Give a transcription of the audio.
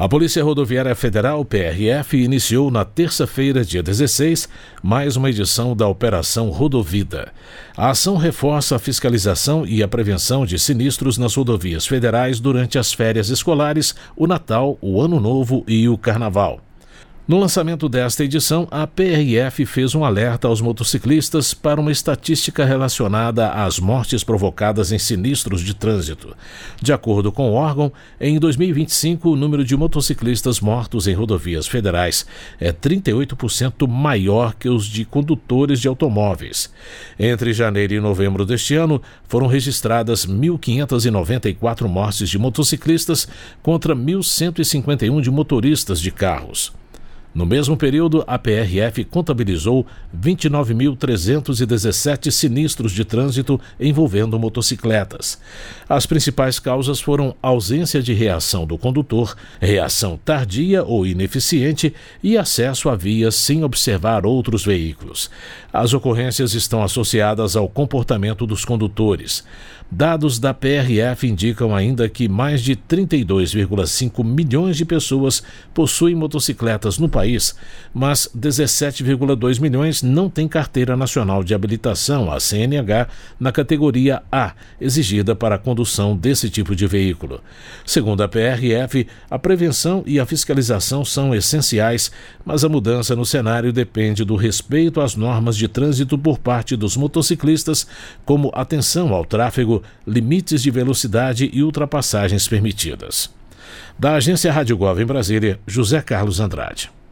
A Polícia Rodoviária Federal, PRF, iniciou na terça-feira, dia 16, mais uma edição da Operação Rodovida. A ação reforça a fiscalização e a prevenção de sinistros nas rodovias federais durante as férias escolares, o Natal, o Ano Novo e o Carnaval. No lançamento desta edição, a PRF fez um alerta aos motociclistas para uma estatística relacionada às mortes provocadas em sinistros de trânsito. De acordo com o órgão, em 2025 o número de motociclistas mortos em rodovias federais é 38% maior que os de condutores de automóveis. Entre janeiro e novembro deste ano, foram registradas 1.594 mortes de motociclistas contra 1.151 de motoristas de carros. No mesmo período, a PRF contabilizou 29.317 sinistros de trânsito envolvendo motocicletas. As principais causas foram ausência de reação do condutor, reação tardia ou ineficiente e acesso a vias sem observar outros veículos. As ocorrências estão associadas ao comportamento dos condutores. Dados da PRF indicam ainda que mais de 32,5 milhões de pessoas possuem motocicletas no país, mas 17,2 milhões não têm carteira nacional de habilitação, a CNH, na categoria A, exigida para a condução desse tipo de veículo. Segundo a PRF, a prevenção e a fiscalização são essenciais, mas a mudança no cenário depende do respeito às normas de trânsito por parte dos motociclistas, como atenção ao tráfego, limites de velocidade e ultrapassagens permitidas. Da agência Rádio Gov em Brasília, José Carlos Andrade.